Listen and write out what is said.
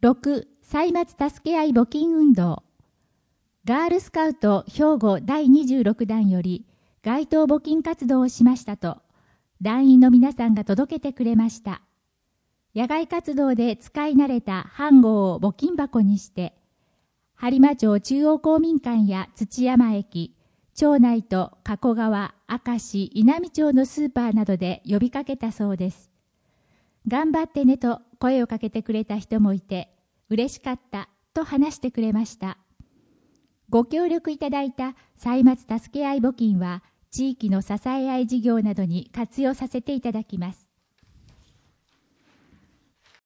6. 歳末助け合い募金運動。ガールスカウト兵庫第26弾より街頭募金活動をしましたと、団員の皆さんが届けてくれました。野外活動で使い慣れた飯盒を募金箱にして、播磨町中央公民館や土山駅、町内と加古川、明石、稲美町のスーパーなどで呼びかけたそうです。頑張ってねと声をかけてくれた人もいて、嬉しかったと話してくれました。ご協力いただいた歳末助け合い募金は、地域の支え合い事業などに活用させていただきます。